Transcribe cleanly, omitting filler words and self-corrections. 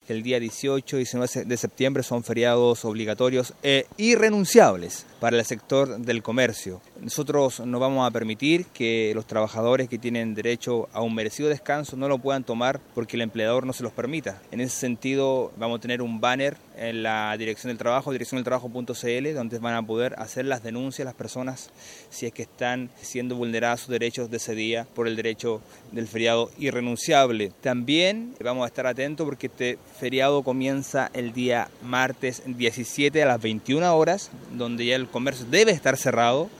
que el día 18 y 19 de septiembre son feriados obligatorios e irrenunciables para el sector del comercio. Nosotros no vamos a permitir que los trabajadores que tienen derecho a un merecido descanso no lo puedan tomar porque el empleador no se los permita. En ese sentido, vamos a tener un banner en la Dirección del Trabajo, direcciondeltrabajo.cl, donde van a poder hacer las denuncias las personas si es que están siendo vulnerados sus derechos de ese día por el derecho del feriado irrenunciable. También vamos a estar atentos porque este feriado comienza el día martes 17 a las 21 horas, donde ya el comercio debe estar cerrado.